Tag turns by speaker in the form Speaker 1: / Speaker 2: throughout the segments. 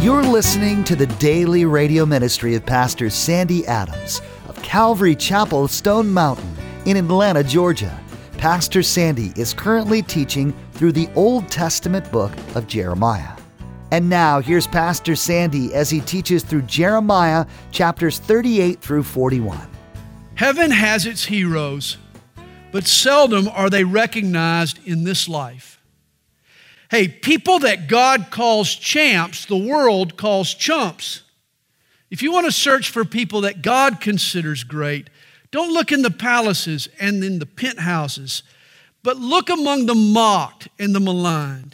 Speaker 1: You're listening to the daily radio ministry of Pastor Sandy Adams of Calvary Chapel, Stone Mountain in Atlanta, Georgia. Pastor Sandy is currently teaching through the Old Testament book of Jeremiah. And now here's Pastor Sandy as he teaches through Jeremiah chapters 38 through 41.
Speaker 2: Heaven has its heroes, but seldom are they recognized in this life. Hey, people that God calls champs, the world calls chumps. If you want to search for people that God considers great, don't look in the palaces and in the penthouses, but look among the mocked and the maligned.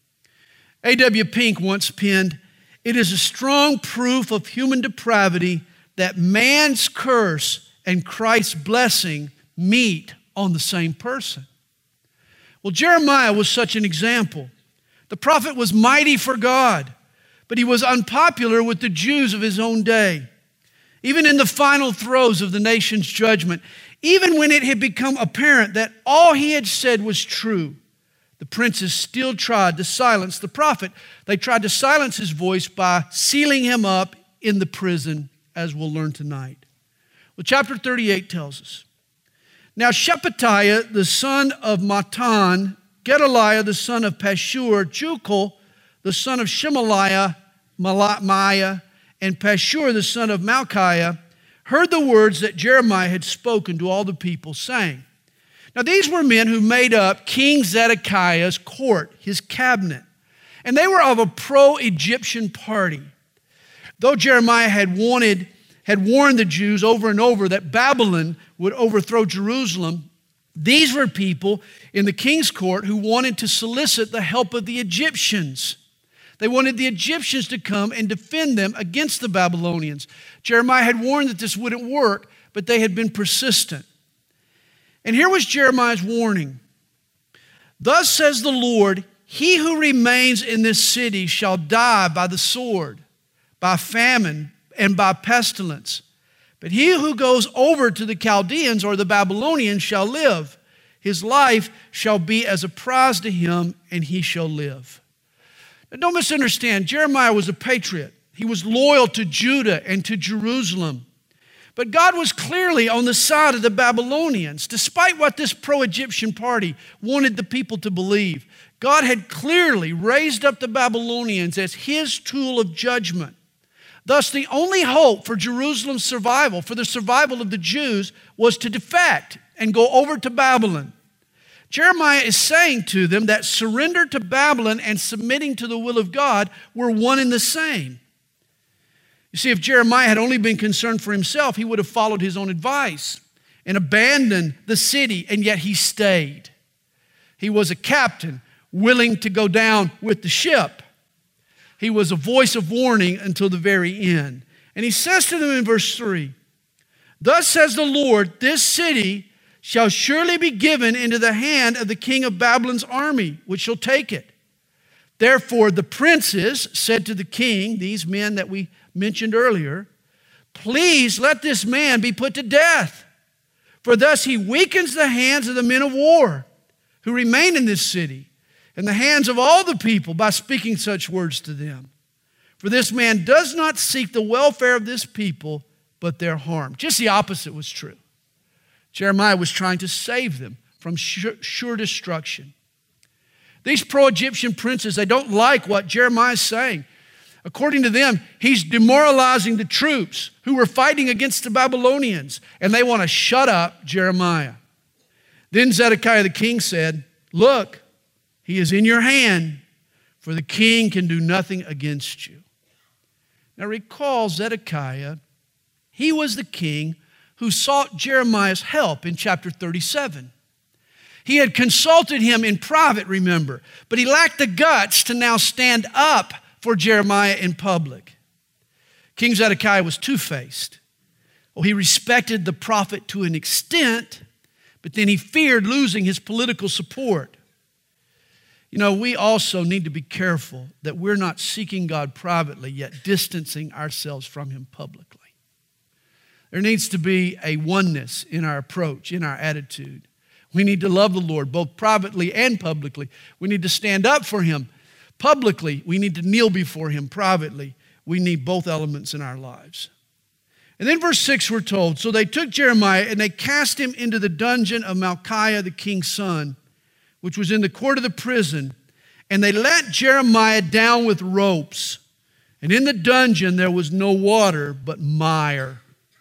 Speaker 2: A.W. Pink once penned, "It is a strong proof of human depravity that man's curse and Christ's blessing meet on the same person." Well, Jeremiah was such an example. The prophet was mighty for God, but he was unpopular with the Jews of his own day. Even in the final throes of the nation's judgment, even when it had become apparent that all he had said was true, the princes still tried to silence the prophet. They tried to silence his voice by sealing him up in the prison, as we'll learn tonight. Well, chapter 38 tells us, "Now Shephatiah, the son of Mattan, Gedaliah, the son of Pashur, Jucal, the son of Shemaliah, Malamiah, and Pashur, the son of Malchiah, heard the words that Jeremiah had spoken to all the people, saying." Now these were men who made up King Zedekiah's court, his cabinet, and they were of a pro-Egyptian party. Though Jeremiah had warned the Jews over and over that Babylon would overthrow Jerusalem, these were people in the king's court who wanted to solicit the help of the Egyptians. They wanted the Egyptians to come and defend them against the Babylonians. Jeremiah had warned that this wouldn't work, but they had been persistent. And here was Jeremiah's warning. "Thus says the Lord, he who remains in this city shall die by the sword, by famine, and by pestilence. But he who goes over to the Chaldeans or the Babylonians shall live. His life shall be as a prize to him, and he shall live." Now don't misunderstand, Jeremiah was a patriot. He was loyal to Judah and to Jerusalem. But God was clearly on the side of the Babylonians. Despite what this pro-Egyptian party wanted the people to believe, God had clearly raised up the Babylonians as his tool of judgment. Thus, the only hope for Jerusalem's survival, for the survival of the Jews, was to defect and go over to Babylon. Jeremiah is saying to them that surrender to Babylon and submitting to the will of God were one and the same. You see, if Jeremiah had only been concerned for himself, he would have followed his own advice and abandoned the city, and yet he stayed. He was a captain willing to go down with the ship. He was a voice of warning until the very end. And he says to them in verse 3, "Thus says the Lord, this city shall surely be given into the hand of the king of Babylon's army, which shall take it. Therefore the princes said to the king," these men that we mentioned earlier, "please let this man be put to death. For thus he weakens the hands of the men of war who remain in this city, and the hands of all the people by speaking such words to them. For this man does not seek the welfare of this people, but their harm." Just the opposite was true. Jeremiah was trying to save them from sure destruction. These pro-Egyptian princes, they don't like what Jeremiah is saying. According to them, he's demoralizing the troops who were fighting against the Babylonians, and they want to shut up Jeremiah. Then Zedekiah the king said, "Look, he is in your hand, for the king can do nothing against you." Now recall Zedekiah, he was the king who sought Jeremiah's help in chapter 37. He had consulted him in private, remember, but he lacked the guts to now stand up for Jeremiah in public. King Zedekiah was two-faced. Well, he respected the prophet to an extent, but then he feared losing his political support. You know, we also need to be careful that we're not seeking God privately, yet distancing ourselves from him publicly. There needs to be a oneness in our approach, in our attitude. We need to love the Lord both privately and publicly. We need to stand up for him Publicly, we need to kneel before him. Privately, we need both elements in our lives. And then verse 6 we're told, so they took Jeremiah and they cast him into the dungeon of Malchiah the king's son, which was in the court of the prison, and they let Jeremiah down with ropes. And in the dungeon there was no water but mire.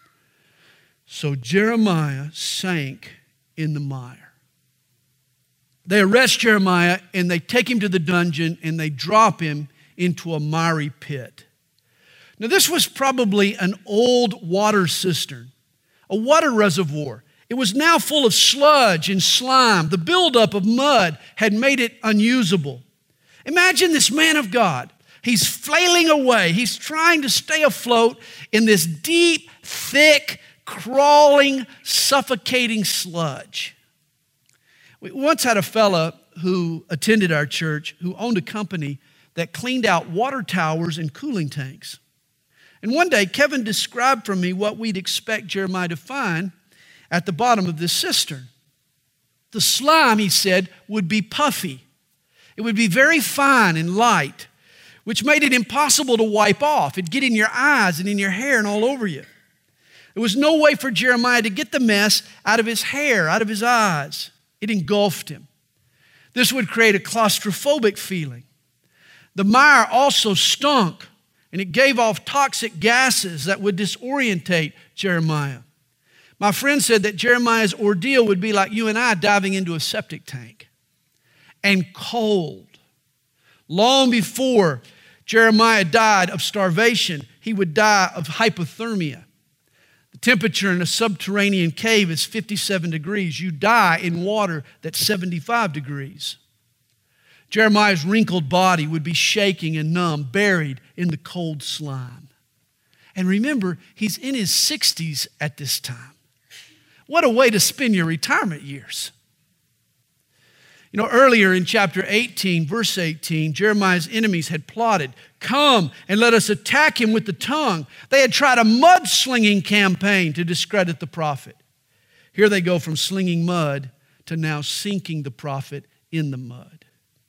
Speaker 2: So Jeremiah sank in the mire. They arrest Jeremiah and they take him to the dungeon and they drop him into a miry pit. Now this was probably an old water cistern, a water reservoir. It was now full of sludge and slime. The buildup of mud had made it unusable. Imagine this man of God. He's flailing away. He's trying to stay afloat in this deep, thick, crawling, suffocating sludge. We once had a fella who attended our church who owned a company that cleaned out water towers and cooling tanks. And one day, Kevin described for me what we'd expect Jeremiah to find at the bottom of this cistern. The slime, he said, would be puffy. It would be very fine and light, which made it impossible to wipe off. It'd get in your eyes and in your hair and all over you. There was no way for Jeremiah to get the mess out of his hair, out of his eyes. It engulfed him. This would create a claustrophobic feeling. The mire also stunk, and it gave off toxic gases that would disorientate Jeremiah. My friend said that Jeremiah's ordeal would be like you and I diving into a septic tank. And cold. Long before Jeremiah died of starvation, he would die of hypothermia. The temperature in a subterranean cave is 57 degrees. You die in water that's 75 degrees. Jeremiah's wrinkled body would be shaking and numb, buried in the cold slime. And remember, he's in his 60s at this time. What a way to spend your retirement years. You know, earlier in chapter 18, verse 18, Jeremiah's enemies had plotted, come and let us attack him with the tongue. They had tried a mud-slinging campaign to discredit the prophet. Here they go from slinging mud to now sinking the prophet in the mud.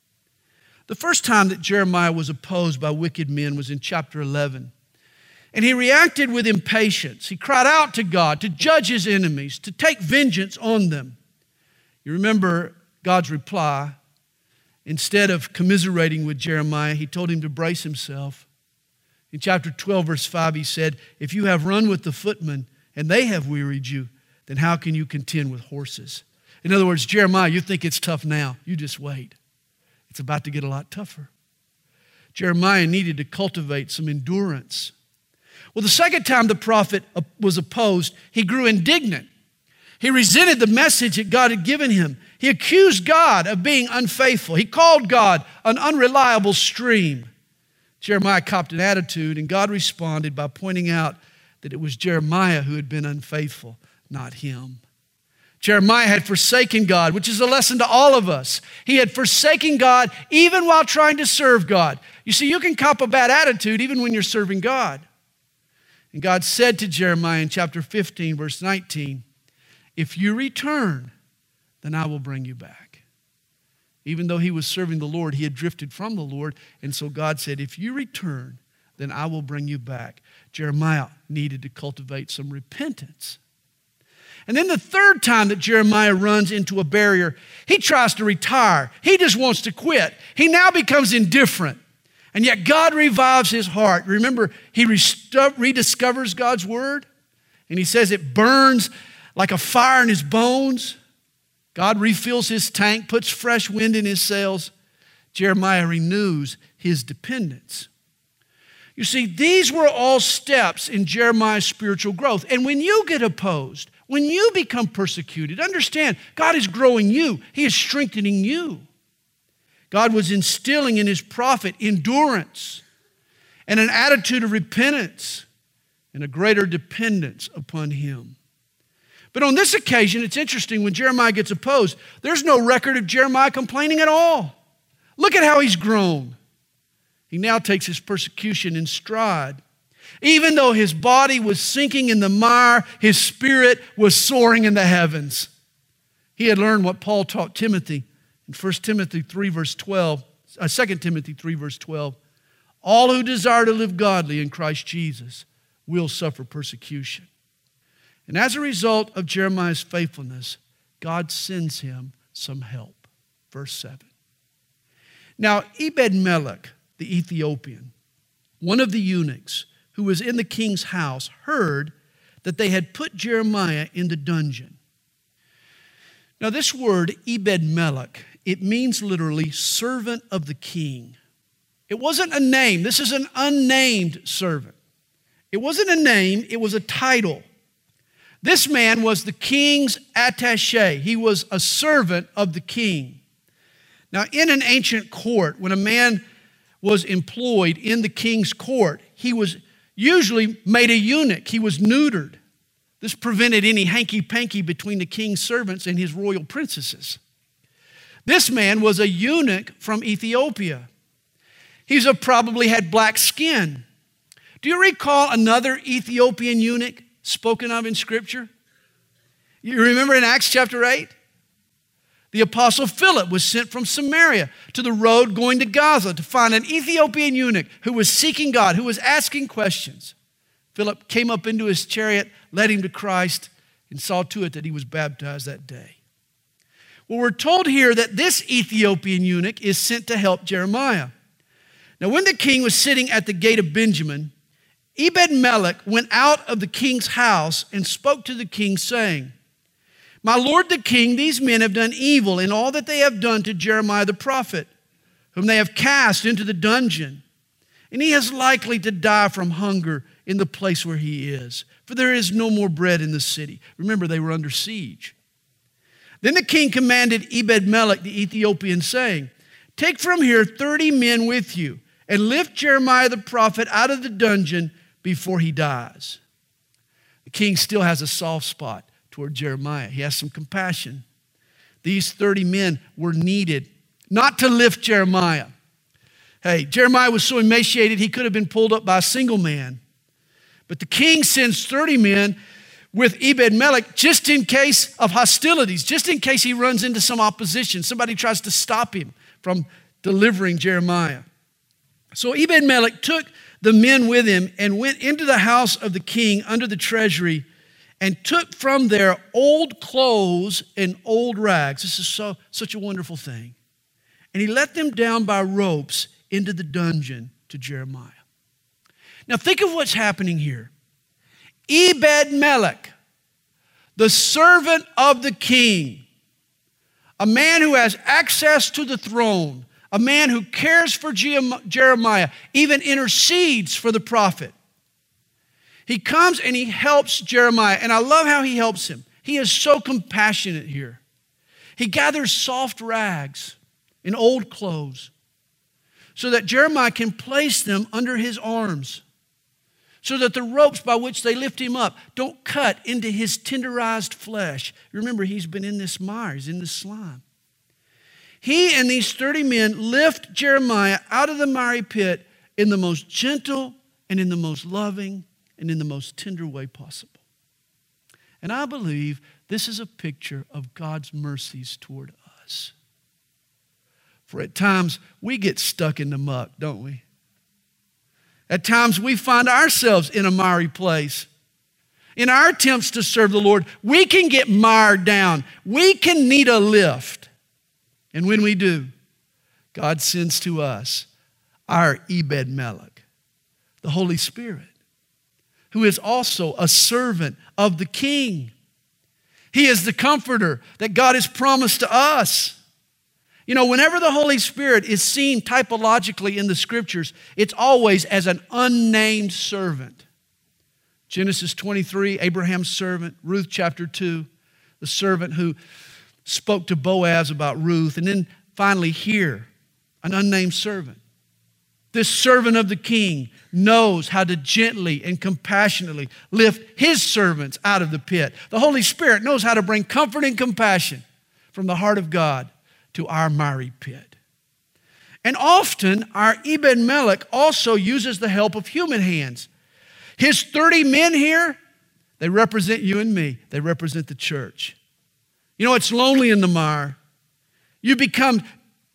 Speaker 2: The first time that Jeremiah was opposed by wicked men was in chapter 11. And he reacted with impatience. He cried out to God to judge his enemies, to take vengeance on them. You remember God's reply. Instead of commiserating with Jeremiah, he told him to brace himself. In chapter 12, verse 5, he said, if you have run with the footmen and they have wearied you, then how can you contend with horses? In other words, Jeremiah, you think it's tough now. You just wait. It's about to get a lot tougher. Jeremiah needed to cultivate some endurance. Well, the second time the prophet was opposed, he grew indignant. He resented the message that God had given him. He accused God of being unfaithful. He called God an unreliable stream. Jeremiah copped an attitude, and God responded by pointing out that it was Jeremiah who had been unfaithful, not him. Jeremiah had forsaken God, which is a lesson to all of us. He had forsaken God even while trying to serve God. You see, you can cop a bad attitude even when you're serving God. And God said to Jeremiah in chapter 15, verse 19, if you return, then I will bring you back. Even though he was serving the Lord, he had drifted from the Lord. And so God said, if you return, then I will bring you back. Jeremiah needed to cultivate some repentance. And then the third time that Jeremiah runs into a barrier, he tries to retire. He just wants to quit. He now becomes indifferent. And yet God revives his heart. Remember, he rediscovers God's word. And he says it burns like a fire in his bones. God refills his tank, puts fresh wind in his sails. Jeremiah renews his dependence. You see, these were all steps in Jeremiah's spiritual growth. And when you get opposed, when you become persecuted, understand, God is growing you. He is strengthening you. God was instilling in his prophet endurance and an attitude of repentance and a greater dependence upon him. But on this occasion, it's interesting, when Jeremiah gets opposed, there's no record of Jeremiah complaining at all. Look at how he's grown. He now takes his persecution in stride. Even though his body was sinking in the mire, his spirit was soaring in the heavens. He had learned what Paul taught Timothy in 1 Timothy 3, verse 12. 2 Timothy 3, verse 12. All who desire to live godly in Christ Jesus will suffer persecution. And as a result of Jeremiah's faithfulness, God sends him some help. Verse 7. Now, Ebed-Melech, the Ethiopian, one of the eunuchs who was in the king's house, heard that they had put Jeremiah in the dungeon. Now, this word, Ebed-Melech, it means literally servant of the king. It wasn't a name. This is an unnamed servant. It wasn't a name, it was a title. This man was the king's attaché. He was a servant of the king. Now, in an ancient court, when a man was employed in the king's court, he was usually made a eunuch. He was neutered. This prevented any hanky-panky between the king's servants and his royal princesses. This man was a eunuch from Ethiopia. He probably had black skin. Do you recall another Ethiopian eunuch spoken of in Scripture? You remember in Acts chapter 8? The apostle Philip was sent from Samaria to the road going to Gaza to find an Ethiopian eunuch who was seeking God, who was asking questions. Philip came up into his chariot, led him to Christ, and saw to it that he was baptized that day. Well, we're told here that this Ethiopian eunuch is sent to help Jeremiah. Now, when the king was sitting at the gate of Benjamin, Ebed-Melech went out of the king's house and spoke to the king, saying, My lord the king, these men have done evil in all that they have done to Jeremiah the prophet, whom they have cast into the dungeon. And he is likely to die from hunger in the place where he is, for there is no more bread in the city. Remember, they were under siege. Then the king commanded Ebed-Melech the Ethiopian, saying, Take from here 30 men with you, and lift Jeremiah the prophet out of the dungeon before he dies. The king still has a soft spot toward Jeremiah. He has some compassion. These 30 men were needed not to lift Jeremiah. Hey, Jeremiah was so emaciated he could have been pulled up by a single man. But the king sends 30 men with Ebed-Melech just in case of hostilities, just in case he runs into some opposition. Somebody tries to stop him from delivering Jeremiah. So Ebed-Melech took the men with him and went into the house of the king under the treasury and took from there old clothes and old rags. This is such a wonderful thing. And he let them down by ropes into the dungeon to Jeremiah. Now think of what's happening here. Ebed-Melech, the servant of the king, a man who has access to the throne, a man who cares for Jeremiah, even intercedes for the prophet. He comes and he helps Jeremiah, and I love how he helps him. He is so compassionate here. He gathers soft rags and old clothes so that Jeremiah can place them under his arms, so that the ropes by which they lift him up don't cut into his tenderized flesh. Remember, he's been in this mire, he's in this slime. He and these 30 men lift Jeremiah out of the miry pit in the most gentle and in the most loving and in the most tender way possible. And I believe this is a picture of God's mercies toward us. For at times we get stuck in the muck, don't we? At times we find ourselves in a miry place. In our attempts to serve the Lord, we can get mired down. We can need a lift. And when we do, God sends to us our Ebed-Melech, the Holy Spirit, who is also a servant of the King. He is the comforter that God has promised to us. You know, whenever the Holy Spirit is seen typologically in the Scriptures, it's always as an unnamed servant. Genesis 23, Abraham's servant. Ruth chapter 2, the servant who spoke to Boaz about Ruth. And then finally here, an unnamed servant. This servant of the king knows how to gently and compassionately lift his servants out of the pit. The Holy Spirit knows how to bring comfort and compassion from the heart of God to our miry pit. And often our Ebed-Melech also uses the help of human hands. His 30 men here, they represent you and me. They represent the church. You know, it's lonely in the mire. You become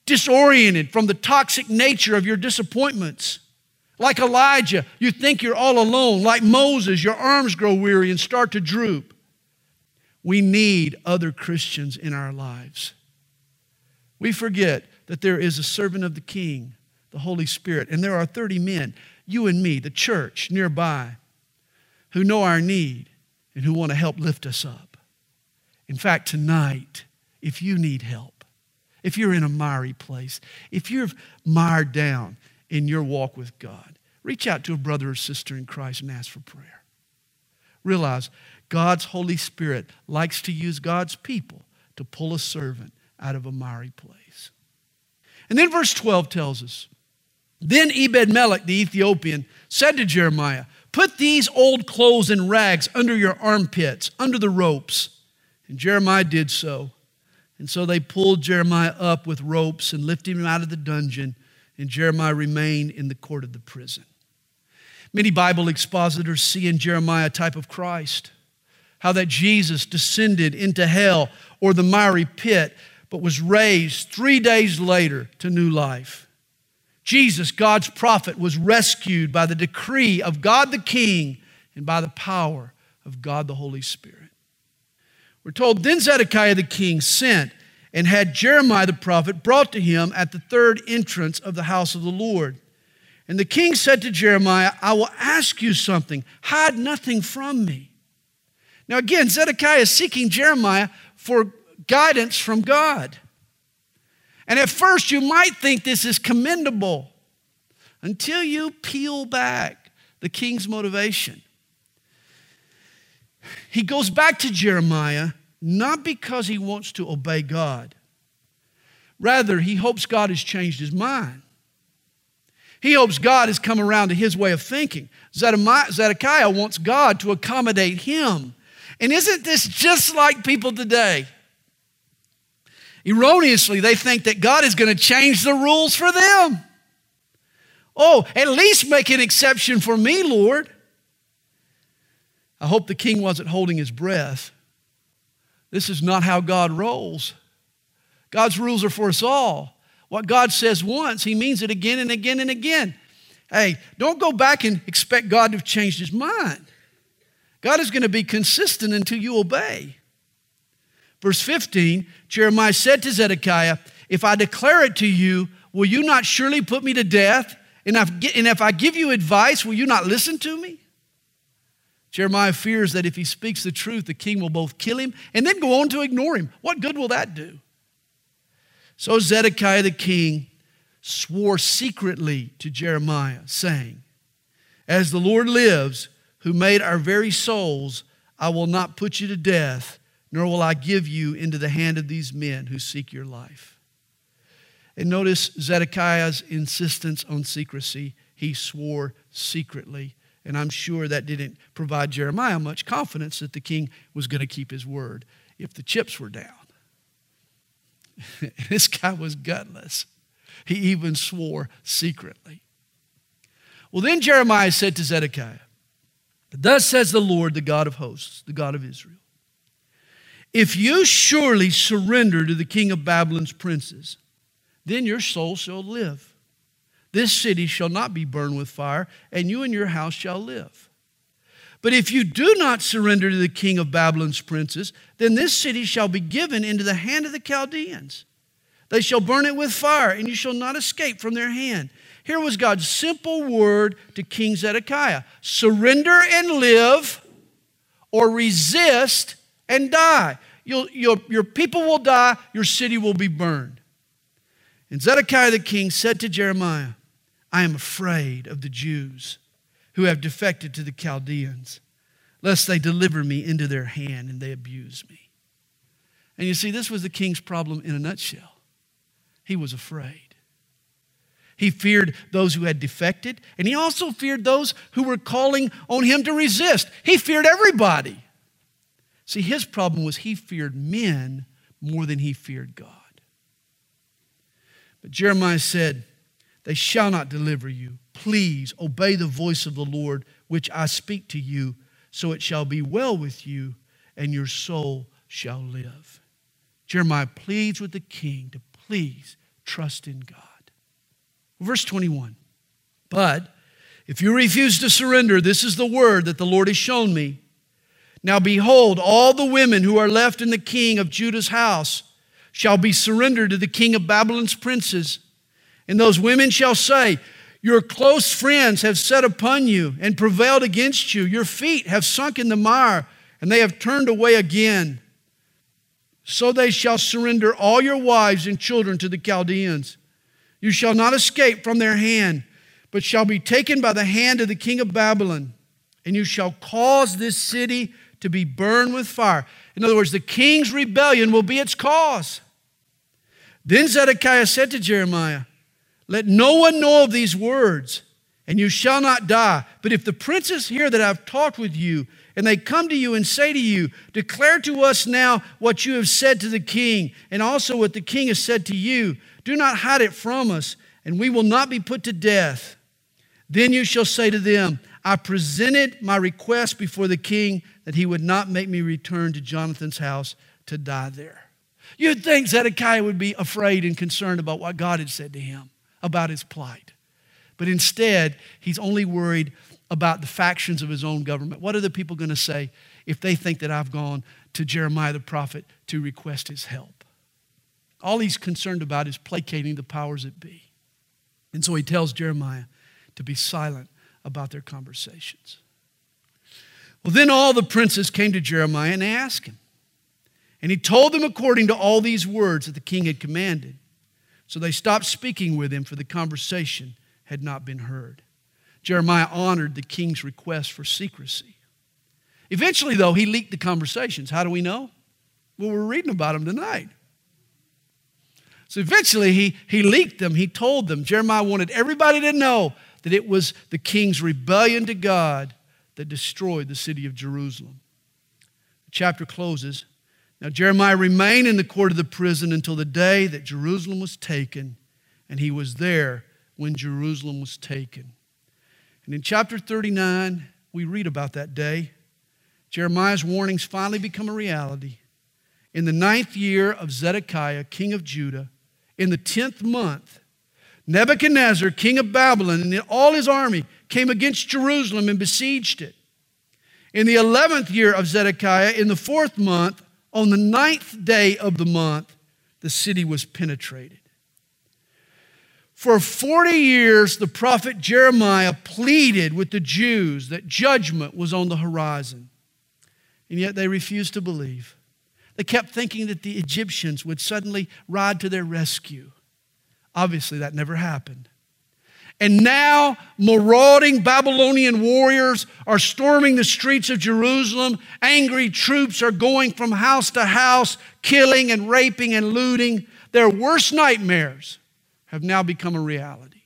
Speaker 2: disoriented from the toxic nature of your disappointments. Like Elijah, you think you're all alone. Like Moses, your arms grow weary and start to droop. We need other Christians in our lives. We forget that there is a servant of the King, the Holy Spirit, and there are 30 men, you and me, the church nearby, who know our need and who want to help lift us up. In fact, tonight, if you need help, if you're in a miry place, if you're mired down in your walk with God, reach out to a brother or sister in Christ and ask for prayer. Realize God's Holy Spirit likes to use God's people to pull a servant out of a miry place. And then verse 12 tells us, then Ebed-Melech the Ethiopian said to Jeremiah, put these old clothes and rags under your armpits, under the ropes. And Jeremiah did so. And so they pulled Jeremiah up with ropes and lifted him out of the dungeon, and Jeremiah remained in the court of the prison. Many Bible expositors see in Jeremiah a type of Christ, how that Jesus descended into hell or the miry pit, but was raised 3 days later to new life. Jesus, God's prophet, was rescued by the decree of God the King and by the power of God the Holy Spirit. We're told, then Zedekiah the king sent and had Jeremiah the prophet brought to him at the third entrance of the house of the Lord. And the king said to Jeremiah, I will ask you something. Hide nothing from me. Now again, Zedekiah is seeking Jeremiah for guidance from God. And at first you might think this is commendable until you peel back the king's motivation. He goes back to Jeremiah not because he wants to obey God. Rather, he hopes God has changed his mind. He hopes God has come around to his way of thinking. Zedekiah wants God to accommodate him. And isn't this just like people today? Erroneously, they think that God is going to change the rules for them. Oh, at least make an exception for me, Lord. I hope the king wasn't holding his breath. This is not how God rolls. God's rules are for us all. What God says once, he means it again and again and again. Hey, don't go back and expect God to have changed his mind. God is going to be consistent until you obey. Verse 15, Jeremiah said to Zedekiah, if I declare it to you, will you not surely put me to death? And if I give you advice, will you not listen to me? Jeremiah fears that if he speaks the truth, the king will both kill him and then go on to ignore him. What good will that do? So Zedekiah the king swore secretly to Jeremiah, saying, as the Lord lives, who made our very souls, I will not put you to death, nor will I give you into the hand of these men who seek your life. And notice Zedekiah's insistence on secrecy. He swore secretly. And I'm sure that didn't provide Jeremiah much confidence that the king was going to keep his word if the chips were down. This guy was gutless. He even swore secretly. Well, then Jeremiah said to Zedekiah, thus says the Lord, the God of hosts, the God of Israel, if you surely surrender to the king of Babylon's princes, then your soul shall live. This city shall not be burned with fire, and you and your house shall live. But if you do not surrender to the king of Babylon's princes, then this city shall be given into the hand of the Chaldeans. They shall burn it with fire, and you shall not escape from their hand. Here was God's simple word to King Zedekiah. Surrender and live, or resist and die. Your people will die, your city will be burned. And Zedekiah the king said to Jeremiah, I am afraid of the Jews who have defected to the Chaldeans, lest they deliver me into their hand and they abuse me. And you see, this was the king's problem in a nutshell. He was afraid. He feared those who had defected, and he also feared those who were calling on him to resist. He feared everybody. See, his problem was he feared men more than he feared God. But Jeremiah said, they shall not deliver you. Please obey the voice of the Lord, which I speak to you, so it shall be well with you, and your soul shall live. Jeremiah pleads with the king to please trust in God. Verse 21, but if you refuse to surrender, this is the word that the Lord has shown me. Now behold, all the women who are left in the king of Judah's house shall be surrendered to the king of Babylon's princes. And those women shall say, your close friends have set upon you and prevailed against you. Your feet have sunk in the mire, and they have turned away again. So they shall surrender all your wives and children to the Chaldeans. You shall not escape from their hand, but shall be taken by the hand of the king of Babylon. And you shall cause this city to be burned with fire. In other words, the king's rebellion will be its cause. Then Zedekiah said to Jeremiah, let no one know of these words, and you shall not die. But if the princes hear that I've talked with you, and they come to you and say to you, declare to us now what you have said to the king, and also what the king has said to you. Do not hide it from us, and we will not be put to death. Then you shall say to them, I presented my request before the king that he would not make me return to Jonathan's house to die there. You'd think Zedekiah would be afraid and concerned about what God had said to him about his plight. But instead, he's only worried about the factions of his own government. What are the people going to say if they think that I've gone to Jeremiah the prophet to request his help? All he's concerned about is placating the powers that be. And so he tells Jeremiah to be silent about their conversations. Well, then all the princes came to Jeremiah and asked him. And he told them according to all these words that the king had commanded. So they stopped speaking with him, for the conversation had not been heard. Jeremiah honored the king's request for secrecy. Eventually, though, he leaked the conversations. How do we know? Well, we're reading about them tonight. So eventually, he leaked them. He told them. Jeremiah wanted everybody to know that it was the king's rebellion to God that destroyed the city of Jerusalem. The chapter closes. Now Jeremiah remained in the court of the prison until the day that Jerusalem was taken, and he was there when Jerusalem was taken. And in chapter 39, we read about that day. Jeremiah's warnings finally become a reality. In the 9th year of Zedekiah, king of Judah, in the 10th month, Nebuchadnezzar, king of Babylon, and all his army came against Jerusalem and besieged it. In the 11th year of Zedekiah, in the 4th month, on the 9th day of the month, the city was penetrated. For 40 years, the prophet Jeremiah pleaded with the Jews that judgment was on the horizon. And yet they refused to believe. They kept thinking that the Egyptians would suddenly ride to their rescue. Obviously, that never happened. And now, marauding Babylonian warriors are storming the streets of Jerusalem. Angry troops are going from house to house, killing and raping and looting. Their worst nightmares have now become a reality.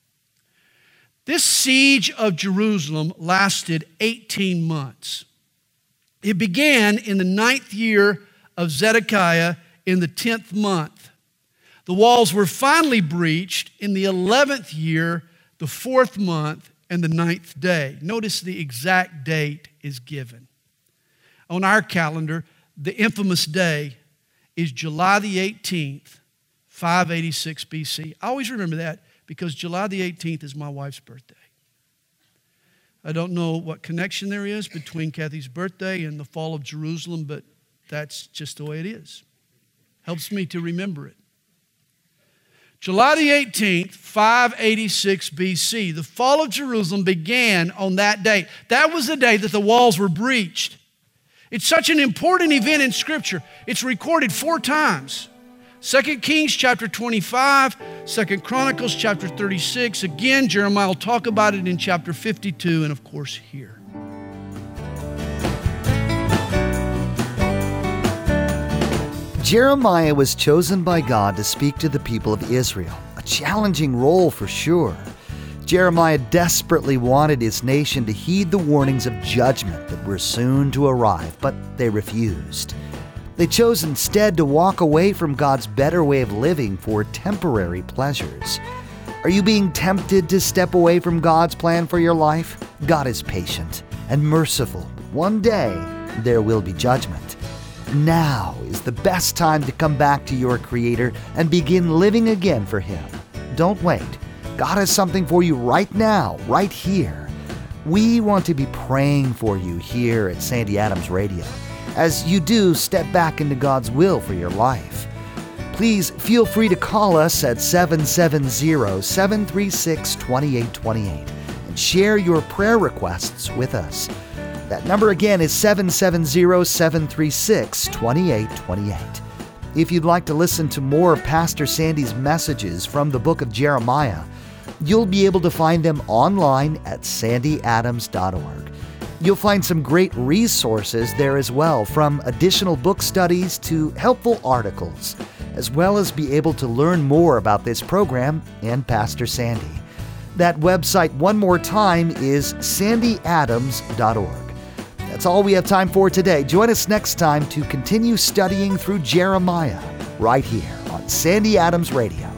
Speaker 2: This siege of Jerusalem lasted 18 months. It began in the 9th year of Zedekiah in the 10th month. The walls were finally breached in the 11th year, the 4th month, and the 9th day. Notice the exact date is given. On our calendar, the infamous day is July the 18th, 586 BC. I always remember that because July the 18th is my wife's birthday. I don't know what connection there is between Kathy's birthday and the fall of Jerusalem, but that's just the way it is. Helps me to remember it. July the 18th, 586 BC. The fall of Jerusalem began on that date. That was the day that the walls were breached. It's such an important event in Scripture. It's recorded 4 times. 2 Kings chapter 25, 2 Chronicles chapter 36. Again, Jeremiah will talk about it in chapter 52, and of course here.
Speaker 1: Jeremiah was chosen by God to speak to the people of Israel, a challenging role for sure. Jeremiah desperately wanted his nation to heed the warnings of judgment that were soon to arrive, but they refused. They chose instead to walk away from God's better way of living for temporary pleasures. Are you being tempted to step away from God's plan for your life? God is patient and merciful, but one day there will be judgment. Now is the best time to come back to your Creator and begin living again for Him. Don't wait. God has something for you right now, right here. We want to be praying for you here at Sandy Adams Radio as you do step back into God's will for your life. Please feel free to call us at 770-736-2828 and share your prayer requests with us. That number again is 770-736-2828. If you'd like to listen to more of Pastor Sandy's messages from the book of Jeremiah, you'll be able to find them online at sandyadams.org. You'll find some great resources there as well, from additional book studies to helpful articles, as well as be able to learn more about this program and Pastor Sandy. That website, one more time, is sandyadams.org. That's all we have time for today. Join us next time to continue studying through Jeremiah right here on Sandy Adams Radio.